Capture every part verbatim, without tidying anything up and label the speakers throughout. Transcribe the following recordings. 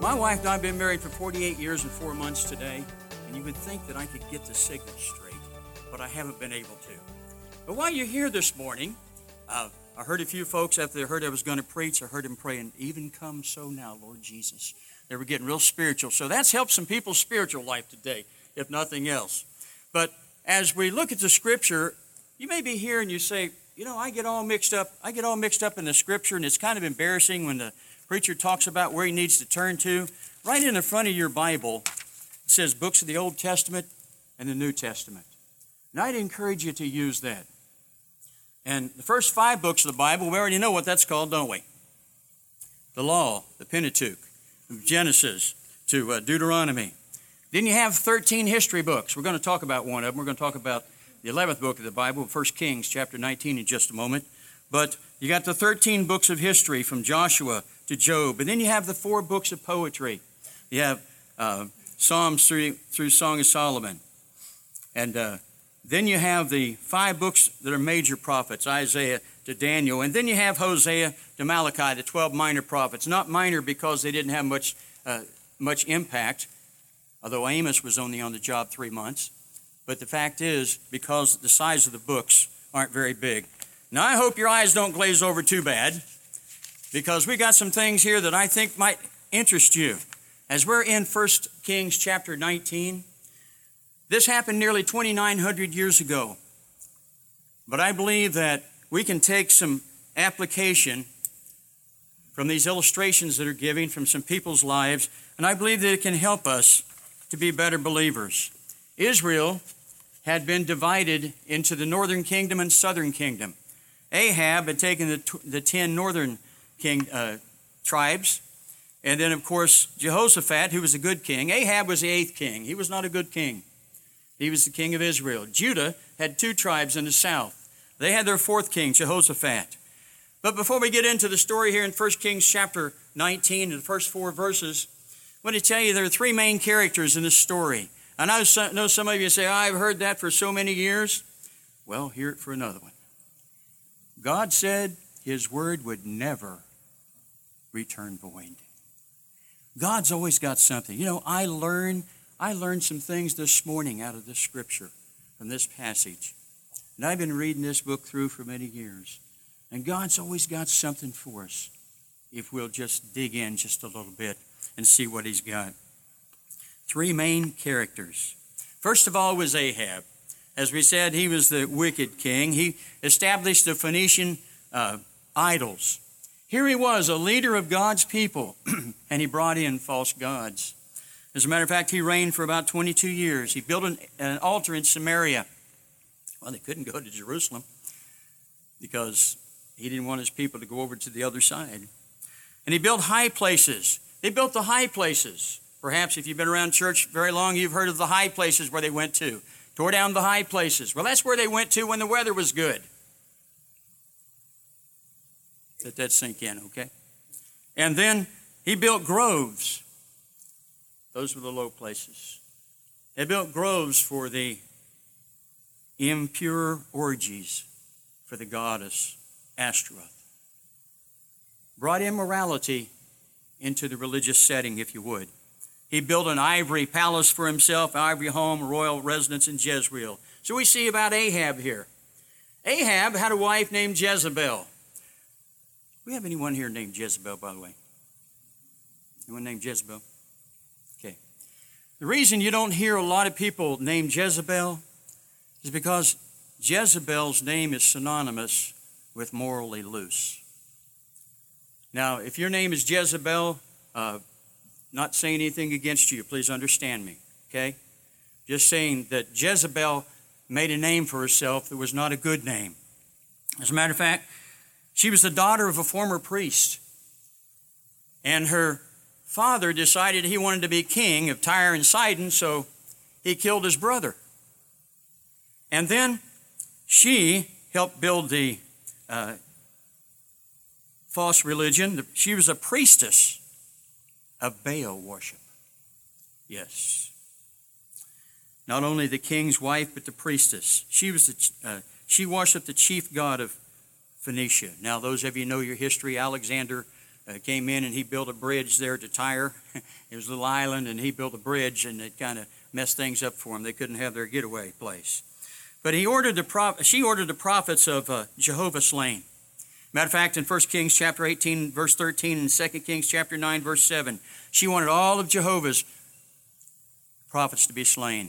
Speaker 1: My wife and I have been married for forty-eight years and four months today, and you would think that I could get the signal straight, but I haven't been able to. But while you're here this morning, uh, I heard a few folks after they heard I was going to preach, I heard them praying, "Even come so now, Lord Jesus." They were getting real spiritual. So that's helped some people's spiritual life today, if nothing else. But as we look at the Scripture, you may be here and you say, you know, I get all mixed up. I get all mixed up in the Scripture, and it's kind of embarrassing when the preacher talks about where he needs to turn to. Right in the front of your Bible, it says books of the Old Testament and the New Testament. And I'd encourage you to use that. And the first five books of the Bible, we already know what that's called, don't we? The Law, the Pentateuch, from Genesis to uh, Deuteronomy. Then you have thirteen history books. We're going to talk about one of them. We're going to talk about the eleventh book of the Bible, First Kings, chapter nineteen, in just a moment. But you got the thirteen books of history from Joshua to Job. And then you have the four books of poetry. You have uh, Psalms through, through Song of Solomon. And uh, then you have the five books that are major prophets, Isaiah to Daniel. And then you have Hosea to Malachi, the twelve minor prophets. Not minor because they didn't have much, uh, much impact, although Amos was only on the job three months. But the fact is, because the size of the books aren't very big. Now, I hope your eyes don't glaze over too bad, because we got some things here that I think might interest you. As we're in First Kings chapter nineteen, this happened nearly twenty-nine hundred years ago. But I believe that we can take some application from these illustrations that are given from some people's lives, and I believe that it can help us to be better believers. Israel had been divided into the northern kingdom and southern kingdom. Ahab had taken the, the ten northern king, uh, tribes, and then, of course, Jehoshaphat, who was a good king. Ahab was the eighth king. He was not a good king. He was the king of Israel. Judah had two tribes in the south. They had their fourth king, Jehoshaphat. But before we get into the story here in First Kings chapter nineteen, in the first four verses, I want to tell you there are three main characters in this story. I know some, know some of you say, oh, I've heard that for so many years. Well, hear it for another one. God said His word would never return void. God's always got something. You know, I learned, I learned some things this morning out of this scripture, from this passage. And I've been reading this book through for many years. And God's always got something for us if we'll just dig in just a little bit and see what He's got. Three main characters. First of all was Ahab. As we said, he was the wicked king. He established the Phoenician uh, idols. Here he was, a leader of God's people, and he brought in false gods. As a matter of fact, he reigned for about twenty-two years. He built an, an altar in Samaria. Well, they couldn't go to Jerusalem because he didn't want his people to go over to the other side. And he built high places. They built the high places. Perhaps if you've been around church very long, you've heard of the high places where they went to. Tore down the high places. Well, that's where they went to when the weather was good. Let that sink in, okay? And then he built groves. Those were the low places. They built groves for the impure orgies for the goddess Ashtaroth. Brought immorality into the religious setting, if you would. He built an ivory palace for himself, ivory home, royal residence in Jezreel. So we see about Ahab here. Ahab had a wife named Jezebel. Do we have anyone here named Jezebel, by the way? Anyone named Jezebel? Okay. The reason you don't hear a lot of people named Jezebel is because Jezebel's name is synonymous with morally loose. Now, if your name is Jezebel, uh, not saying anything against you, please understand me, okay? Just saying that Jezebel made a name for herself that was not a good name. As a matter of fact, she was the daughter of a former priest. And her father decided he wanted to be king of Tyre and Sidon, so he killed his brother. And then she helped build the uh, false religion. She was a priestess of Baal worship. Yes. Not only the king's wife, but the priestess. She was the, uh, she worshipped the chief god of Phoenicia. Now, those of you who know your history, Alexander uh, came in and he built a bridge there to Tyre. It was a little island, and he built a bridge, and it kind of messed things up for them. They couldn't have their getaway place. But he ordered the pro- she ordered the prophets of uh, Jehovah slain. Matter of fact, in First Kings chapter eighteen, verse thirteen, and Second Kings chapter nine, verse seven, she wanted all of Jehovah's prophets to be slain.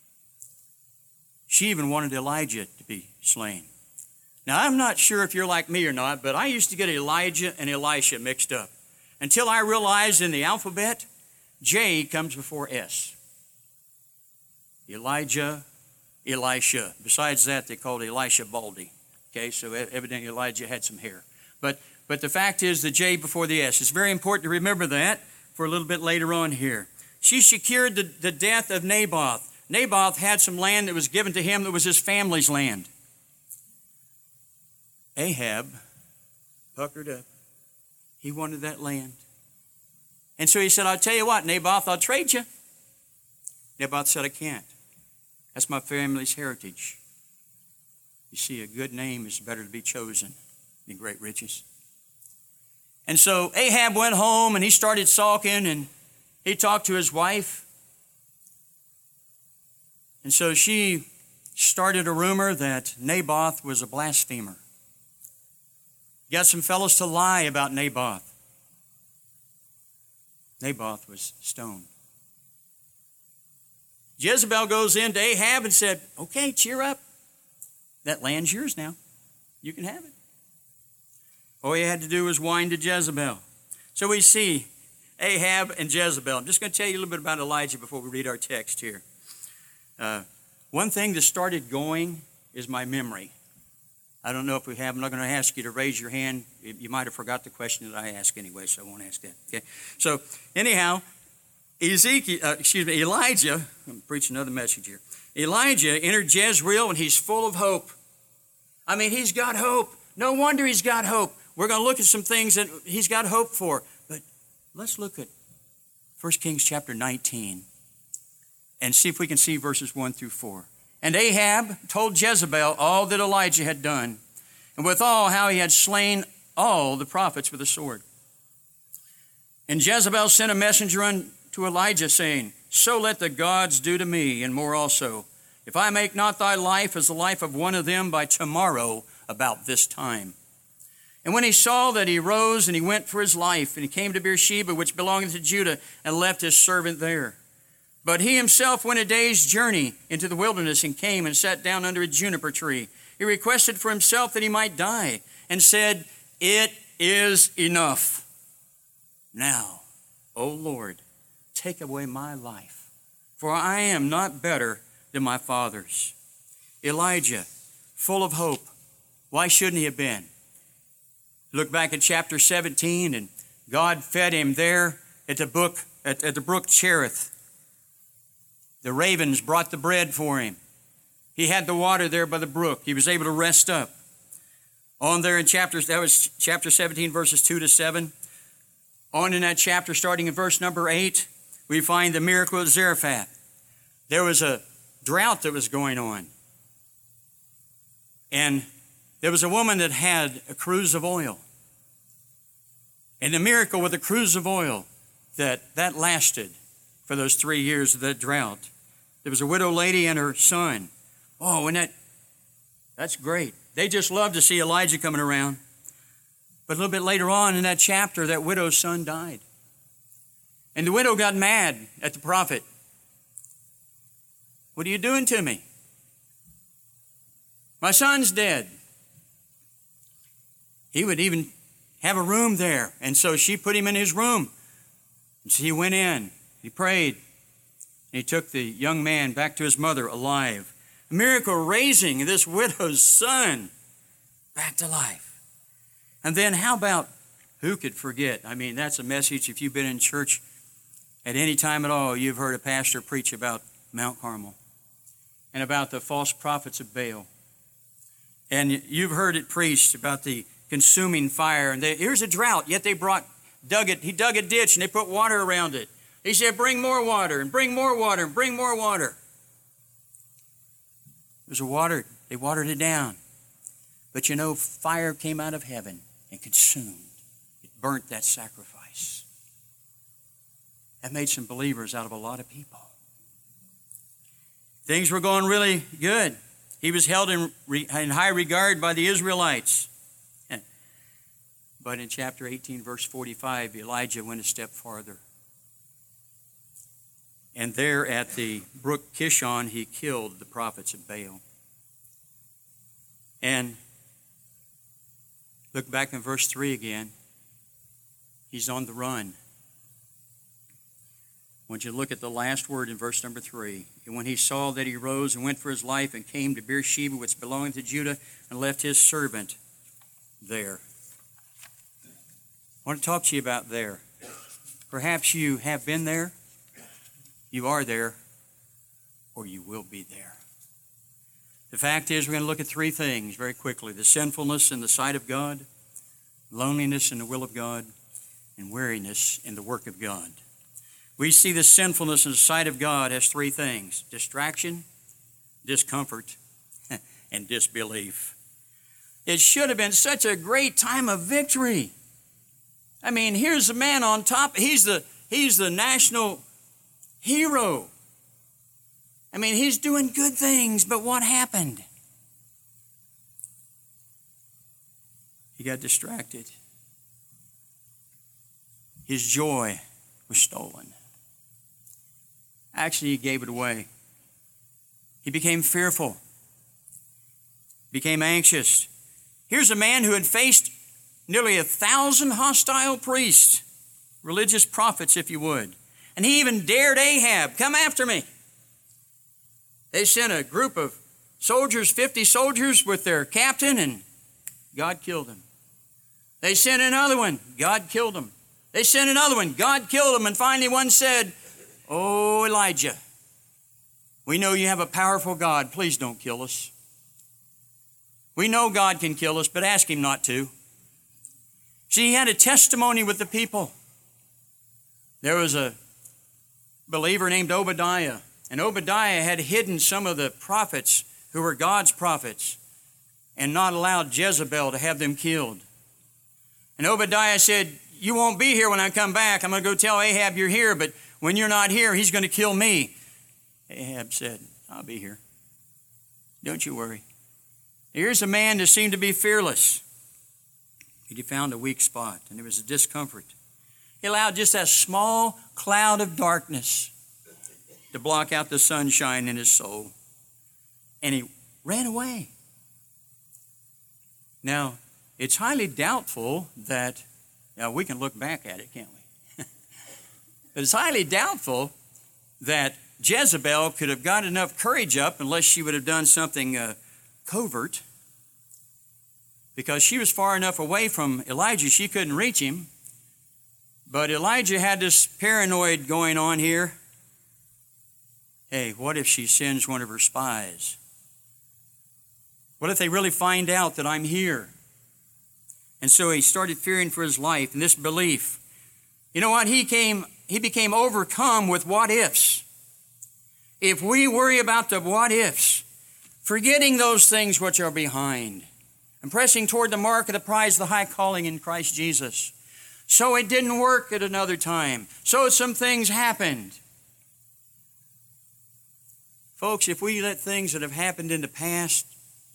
Speaker 1: She even wanted Elijah to be slain. Now, I'm not sure if you're like me or not, but I used to get Elijah and Elisha mixed up until I realized in the alphabet, J comes before S. Elijah, Elisha. Besides that, they called Elisha Baldy. Okay, so evidently Elijah had some hair. But, but the fact is the J before the S. It's very important to remember that for a little bit later on here. She secured the, the death of Naboth. Naboth had some land that was given to him that was his family's land. Ahab puckered up. He wanted that land. And so he said, I'll tell you what, Naboth, I'll trade you. Naboth said, I can't. That's my family's heritage. You see, a good name is better to be chosen than great riches. And so Ahab went home and he started sulking, and he talked to his wife. And so she started a rumor that Naboth was a blasphemer. Got some fellows to lie about Naboth. Naboth was stoned. Jezebel goes in to Ahab and said, okay, cheer up. That land's yours now. You can have it. All he had to do was whine to Jezebel. So we see Ahab and Jezebel. I'm just going to tell you a little bit about Elijah before we read our text here. Uh, one thing that started going is my memory. I don't know if we have. I'm not going to ask you to raise your hand. You might have forgot the question that I asked anyway, so I won't ask that. Okay. So anyhow, Ezekiel, uh, excuse me, Elijah. I'm preaching another message here. Elijah entered Jezreel, and he's full of hope. I mean, he's got hope. No wonder he's got hope. We're going to look at some things that he's got hope for. But let's look at First Kings chapter nineteen and see if we can see verses one through four. And Ahab told Jezebel all that Elijah had done, and withal how he had slain all the prophets with a sword. And Jezebel sent a messenger unto Elijah, saying, so let the gods do to me, and more also, if I make not thy life as the life of one of them by tomorrow about this time. And when he saw that, he rose and he went for his life, and he came to Beersheba, which belongeth to Judah, and left his servant there. But he himself went a day's journey into the wilderness, and came and sat down under a juniper tree. He requested for himself that he might die, and said, it is enough. Now, O Lord, take away my life, for I am not better than my fathers. Elijah, full of hope. Why shouldn't he have been? Look back at chapter seventeen, and God fed him there at the brook, at, at the brook Cherith. The ravens brought the bread for him. He had the water there by the brook. He was able to rest up. On there in chapters, that was chapter seventeen, verses two to seven. On in that chapter, starting in verse number eight, we find the miracle of Zarephath. There was a drought that was going on. And there was a woman that had a cruse of oil. And the miracle with the cruse of oil, that that lasted for those three years of that drought. There was a widow lady and her son. Oh, and that, that's great. They just loved to see Elijah coming around. But a little bit later on in that chapter, that widow's son died. And the widow got mad at the prophet. What are you doing to me? My son's dead. He would even have a room there. And so she put him in his room. And so he went in. He prayed. And he took the young man back to his mother alive. A miracle raising this widow's son back to life. And then how about, who could forget? I mean, that's a message if you've been in church at any time at all, you've heard a pastor preach about Mount Carmel and about the false prophets of Baal. And you've heard it preached about the consuming fire. And they, here's a drought, yet they brought, dug it, he dug a ditch and they put water around it. He said, bring more water and bring more water and bring more water. It was a water, they watered it down. But you know, fire came out of heaven and consumed. It burnt that sacrifice. That made some believers out of a lot of people. Things were going really good. He was held in, in high regard by the Israelites. But in chapter eighteen, verse forty-five, Elijah went a step farther. And there at the brook Kishon, he killed the prophets of Baal. And look back in verse three again. He's on the run. I want you to look at the last word in verse number three. And when he saw that he rose and went for his life and came to Beersheba, which belonged to Judah, and left his servant there. I want to talk to you about there. Perhaps you have been there, you are there, or you will be there. The fact is, we're going to look at three things very quickly. The sinfulness in the sight of God, loneliness in the will of God, and weariness in the work of God. We see the sinfulness in the sight of God as three things: distraction, discomfort, and disbelief. It should have been such a great time of victory. I mean, here's the man on top. He's the, he's the national hero. I mean, he's doing good things, but what happened? He got distracted. His joy was stolen. Actually, he gave it away. He became fearful, became anxious. Here's a man who had faced nearly a thousand hostile priests, religious prophets, if you would. And he even dared Ahab, come after me. They sent a group of soldiers, fifty soldiers with their captain, and God killed him. They sent another one, God killed him. They sent another one, God killed him. And finally one said, "Oh, Elijah, we know you have a powerful God. Please don't kill us. We know God can kill us, but ask him not to." See, he had a testimony with the people. There was a believer named Obadiah, and Obadiah had hidden some of the prophets who were God's prophets and not allowed Jezebel to have them killed. And Obadiah said, "You won't be here when I come back. I'm going to go tell Ahab you're here, but when you're not here, he's going to kill me." Ahab said, "I'll be here. Don't you worry." Here's a man that seemed to be fearless. He found a weak spot, and there was a discomfort. He allowed just that small cloud of darkness to block out the sunshine in his soul. And he ran away. Now, it's highly doubtful that, now we can look back at it, can't we? But it's highly doubtful that Jezebel could have got enough courage up unless she would have done something uh, covert, because she was far enough away from Elijah she couldn't reach him. But Elijah had this paranoid going on here. Hey, what if she sends one of her spies? What if they really find out that I'm here? And so he started fearing for his life and this belief. You know what? He came, he became overcome with what ifs. If we worry about the what ifs, forgetting those things which are behind, and pressing toward the mark of the prize of the high calling in Christ Jesus. So it didn't work at another time. So some things happened. Folks, if we let things that have happened in the past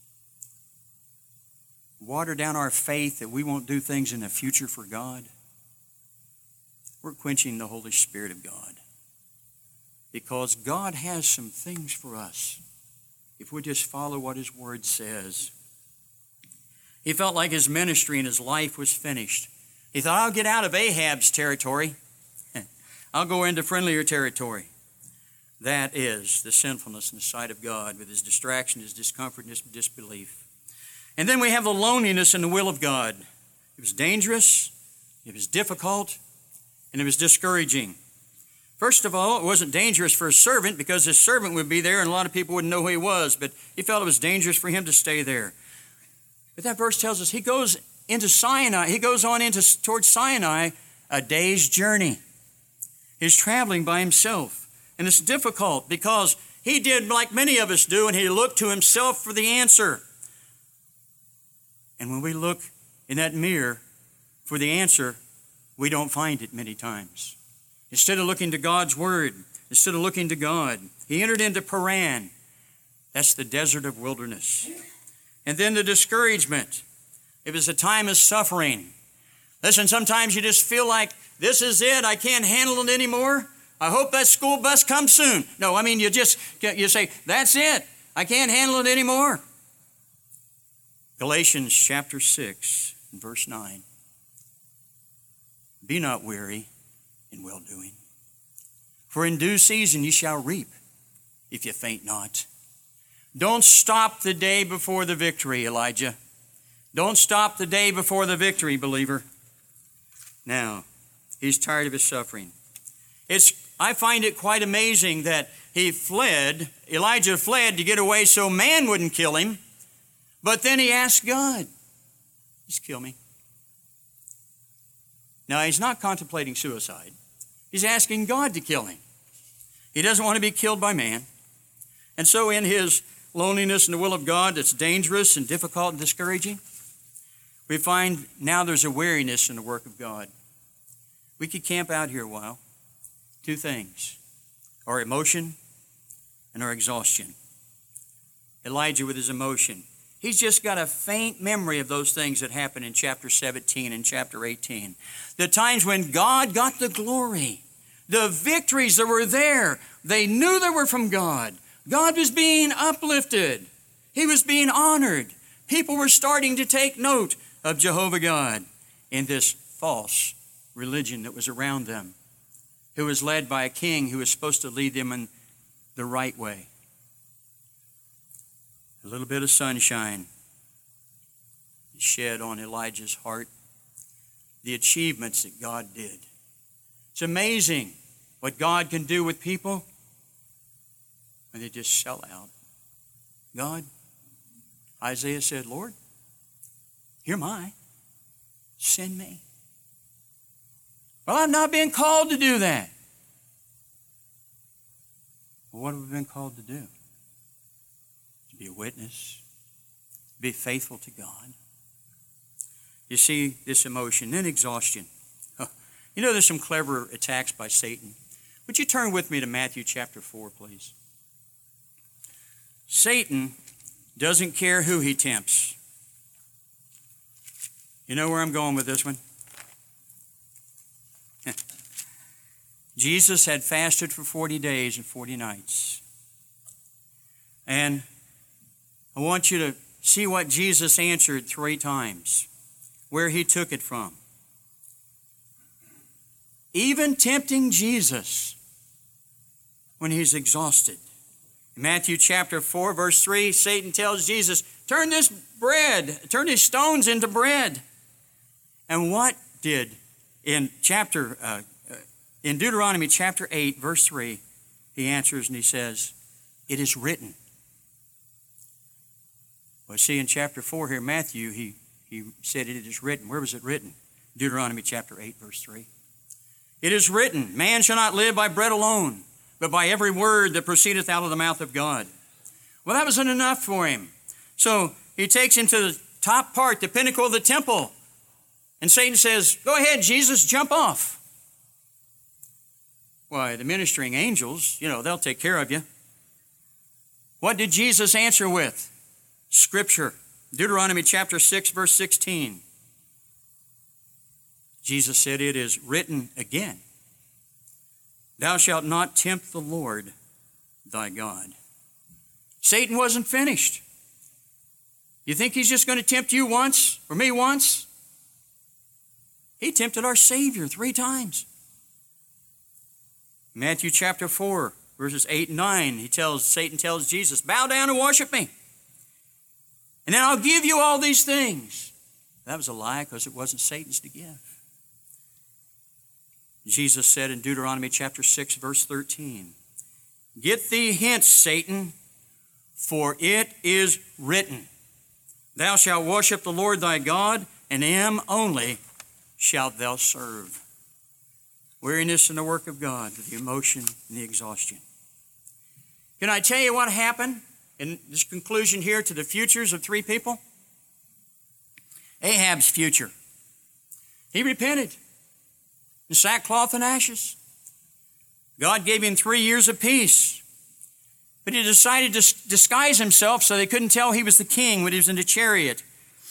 Speaker 1: water down our faith that we won't do things in the future for God, we're quenching the Holy Spirit of God. Because God has some things for us if we just follow what His Word says. He felt like his ministry and his life was finished. He thought, I'll get out of Ahab's territory. I'll go into friendlier territory. That is the sinfulness in the sight of God with his distraction, his discomfort, and his disbelief. And then we have the loneliness in the will of God. It was dangerous, it was difficult, and it was discouraging. First of all, it wasn't dangerous for a servant because his servant would be there and a lot of people wouldn't know who he was, but he felt it was dangerous for him to stay there. But that verse tells us he goes into Sinai, he goes on into towards Sinai, a day's journey. He's traveling by himself. And it's difficult because he did like many of us do, and he looked to himself for the answer. And when we look in that mirror for the answer, we don't find it many times. Instead of looking to God's word, instead of looking to God, he entered into Paran. That's the desert of wilderness. And then the discouragement. It was a time of suffering. Listen, sometimes you just feel like, this is it, I can't handle it anymore. I hope that school bus comes soon. No, I mean, you just, you say, that's it, I can't handle it anymore. Galatians chapter six, verse nine. Be not weary in well-doing, for in due season you shall reap, if you faint not. Don't stop the day before the victory, Elijah. Don't stop the day before the victory, believer. Now, he's tired of his suffering. It's, I find it quite amazing that he fled, Elijah fled to get away so man wouldn't kill him, but then he asked God, just kill me. Now, he's not contemplating suicide. He's asking God to kill him. He doesn't want to be killed by man. And so in his loneliness and the will of God that's dangerous and difficult and discouraging, we find now there's a weariness in the work of God. We could camp out here a while. Two things, our emotion and our exhaustion. Elijah with his emotion. He's just got a faint memory of those things that happened in chapter seventeen and chapter eighteen. The times when God got the glory, the victories that were there, they knew they were from God. God was being uplifted. He was being honored. People were starting to take note of Jehovah God in this false religion that was around them, who was led by a king who was supposed to lead them in the right way. A little bit of sunshine shed on Elijah's heart, the achievements that God did. It's amazing what God can do with people when they just sell out. God, Isaiah said, Lord, here am I, send me. Well, I've not been called to do that. Well, what have we been called to do? To be a witness, be faithful to God. You see this emotion, then exhaustion. You know there's some clever attacks by Satan. Would you turn with me to Matthew chapter four, please? Satan doesn't care who he tempts. You know where I'm going with this one? Jesus had fasted for forty days and forty nights. And I want you to see what Jesus answered three times, where he took it from. Even tempting Jesus when he's exhausted. In Matthew chapter four, verse three, Satan tells Jesus, turn this bread, turn these stones into bread. And what did, in chapter, uh, in Deuteronomy chapter eight, verse three, he answers and he says, it is written. Well, see, in chapter four here, Matthew, he, he said it is written. Where was it written? Deuteronomy chapter eight, verse three. It is written, man shall not live by bread alone, but by every word that proceedeth out of the mouth of God. Well, that wasn't enough for him. So he takes him to the top part, the pinnacle of the temple. And Satan says, go ahead, Jesus, jump off. Why, the ministering angels, you know, they'll take care of you. What did Jesus answer with? Scripture, Deuteronomy chapter six, verse sixteen. Jesus said, it is written again, thou shalt not tempt the Lord thy God. Satan wasn't finished. You think he's just going to tempt you once, or me once? He tempted our Savior three times. Matthew chapter four, verses eight and nine, he tells, Satan tells Jesus, bow down and worship me, and then I'll give you all these things. That was a lie, because it wasn't Satan's to give. Jesus said in Deuteronomy chapter six, verse thirteen, get thee hence, Satan, for it is written, thou shalt worship the Lord thy God, and him only shalt thou serve. Weariness in the work of God, the emotion and the exhaustion. Can I tell you what happened in this conclusion here to the futures of three people? Ahab's future. He repented. in sackcloth and ashes. God gave him three years of peace. But he decided to disguise himself so they couldn't tell he was the king when he was in the chariot.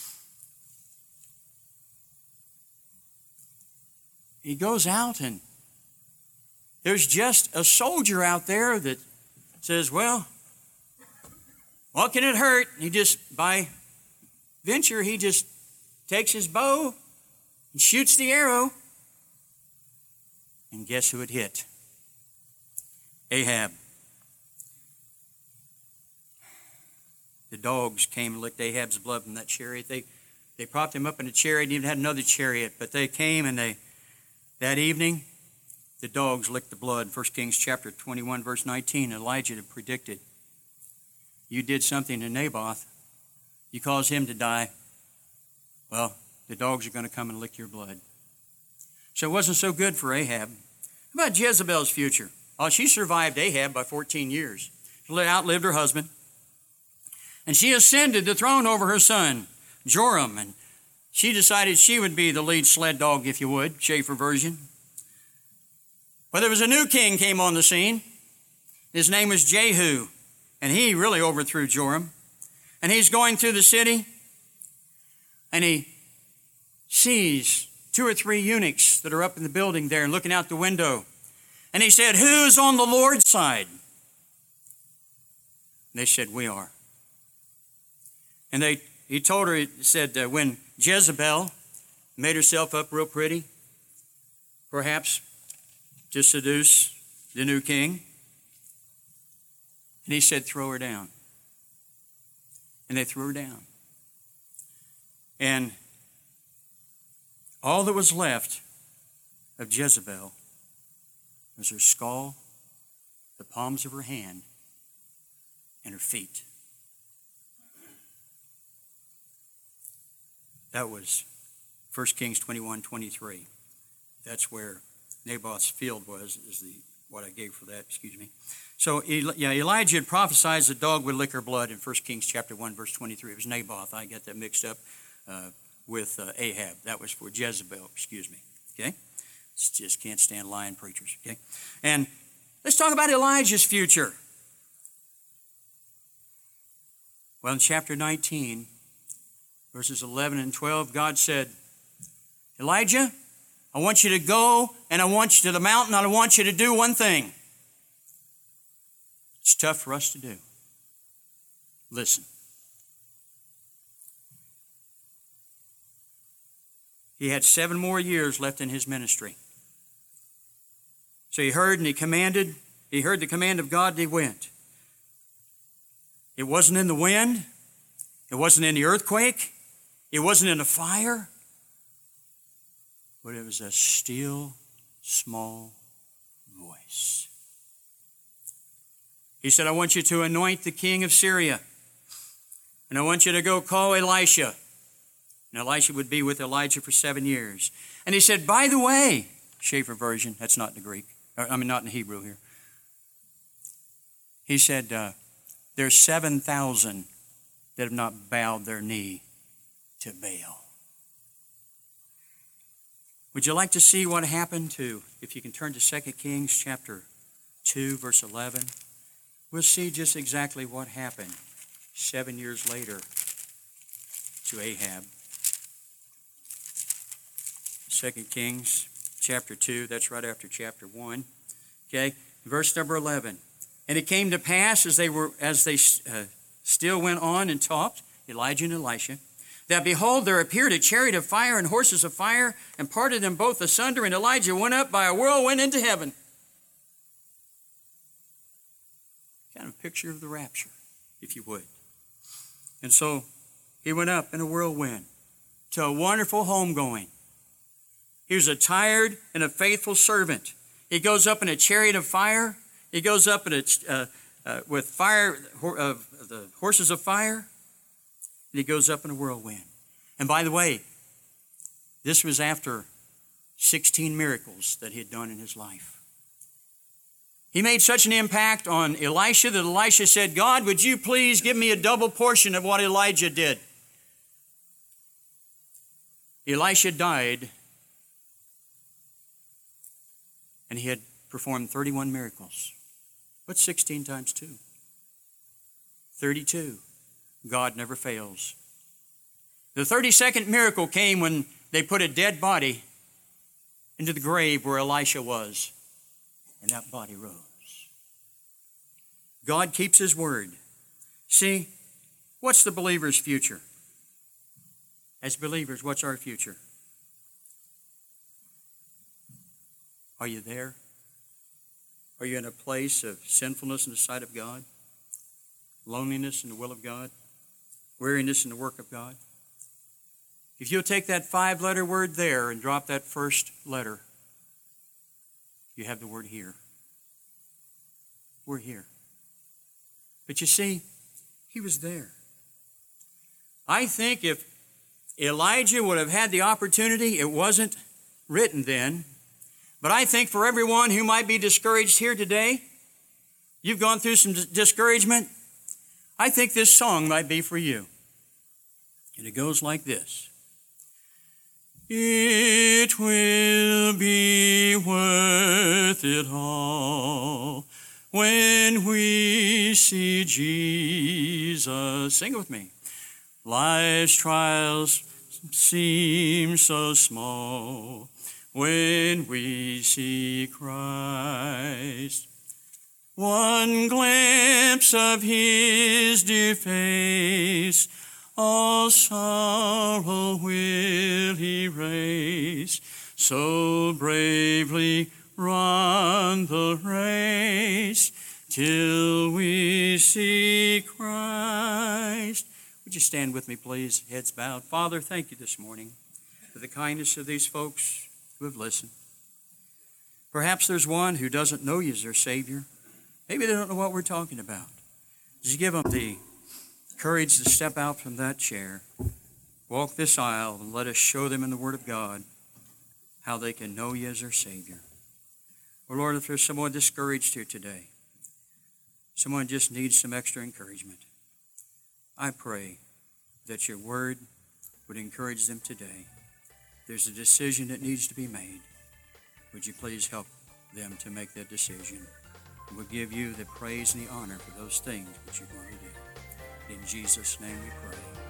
Speaker 1: He goes out and there's just a soldier out there that says, well, what can it hurt? He just, by venture, he just takes his bow and shoots the arrow. And guess who it hit? Ahab. The dogs came and licked Ahab's blood from that chariot. They, they propped him up in a chariot and even had another chariot. But they came and they, that evening, the dogs licked the blood. First Kings chapter twenty-one, verse nineteen, Elijah had predicted, you did something to Naboth. You caused him to die. Well, the dogs are going to come and lick your blood. So it wasn't so good for Ahab. How about Jezebel's future? Oh, she survived Ahab by fourteen years. She outlived her husband. And she ascended the throne over her son, Joram. And she decided she would be the lead sled dog, if you would, Schaefer version. But there was a new king came on the scene. His name was Jehu. And he really overthrew Joram. And he's going through the city. And he sees two or three eunuchs that are up in the building there and looking out the window. And he said, who's on the Lord's side? And they said, we are. And they, he told her, he said, uh, when Jezebel made herself up real pretty, perhaps to seduce the new king, and he said, throw her down. And they threw her down. And all that was left of Jezebel was her skull, the palms of her hand, and her feet. That was First Kings twenty-one, twenty-three. That's where Naboth's field was, is the what I gave for that, excuse me. So, yeah, Elijah had prophesied the dog would lick her blood in First Kings chapter one, verse twenty-three. It was Naboth. I got that mixed up uh, with uh, Ahab. That was for Jezebel, excuse me. Okay? Just can't stand lying preachers, okay? And let's talk about Elijah's future. Well, in chapter nineteen, verses eleven and twelve, God said, Elijah, I want you to go and I want you to the mountain and I want you to do one thing. It's tough for us to do. Listen. He had seven more years left in his ministry. So he heard and he commanded. He heard the command of God and he went. It wasn't in the wind. It wasn't in the earthquake. It wasn't in a fire. But it was a still, small voice. He said, I want you to anoint the king of Syria. And I want you to go call Elisha. And Elisha would be with Elijah for seven years. And he said, by the way, Schaefer version, that's not in the Greek. I mean, not in the Hebrew here. He said, uh, there's seven thousand that have not bowed their knee to Baal. Would you like to see what happened to, if you can turn to Second Kings chapter two, verse eleven. We'll see just exactly what happened seven years later to Ahab. Second Kings chapter two, that's right after chapter one. Okay, verse number eleven. And it came to pass as they were as they uh, still went on and talked, Elijah and Elisha, that behold, there appeared a chariot of fire and horses of fire, and parted them both asunder, and Elijah went up by a whirlwind into heaven. Kind of a picture of the rapture, if you would. And so he went up in a whirlwind to a wonderful homegoing. He was a tired and a faithful servant. He goes up in a chariot of fire. He goes up in a, uh, uh, with fire of uh, the horses of fire. And he goes up in a whirlwind. And by the way, this was after sixteen miracles that he had done in his life. He made such an impact on Elisha that Elisha said, God, would you please give me a double portion of what Elijah did? Elisha died and he had performed thirty-one miracles. What's sixteen times two? thirty-two. God never fails. The thirty-second miracle came when they put a dead body into the grave where Elisha was, and that body rose. God keeps his word. See, what's the believer's future? As believers, what's our future? Are you there? Are you in a place of sinfulness in the sight of God? Loneliness in the will of God? Weariness in the work of God? If you'll take that five-letter word there and drop that first letter, you have the word here. We're here. But you see, he was there. I think if Elijah would have had the opportunity, it wasn't written then, but I think for everyone who might be discouraged here today, you've gone through some discouragement, I think this song might be for you. And it goes like this. It will be worth it all when we see Jesus. Sing it with me. Life's trials seem so small when we see Christ. One glimpse of his dear face, all sorrow will erase. So bravely run the race till we see Christ. Would you stand with me, please, heads bowed? Father, thank you this morning for the kindness of these folks who have listened. Perhaps there's one who doesn't know you as their Savior. Maybe they don't know what we're talking about. Just give them the courage to step out from that chair, walk this aisle, and let us show them in the Word of God how they can know you as their Savior. Oh, Lord, if there's someone discouraged here today, someone just needs some extra encouragement, I pray that your Word would encourage them today. There's a decision that needs to be made. Would you please help them to make that decision? And we'll give you the praise and the honor for those things that you're going to do. In Jesus' name we pray.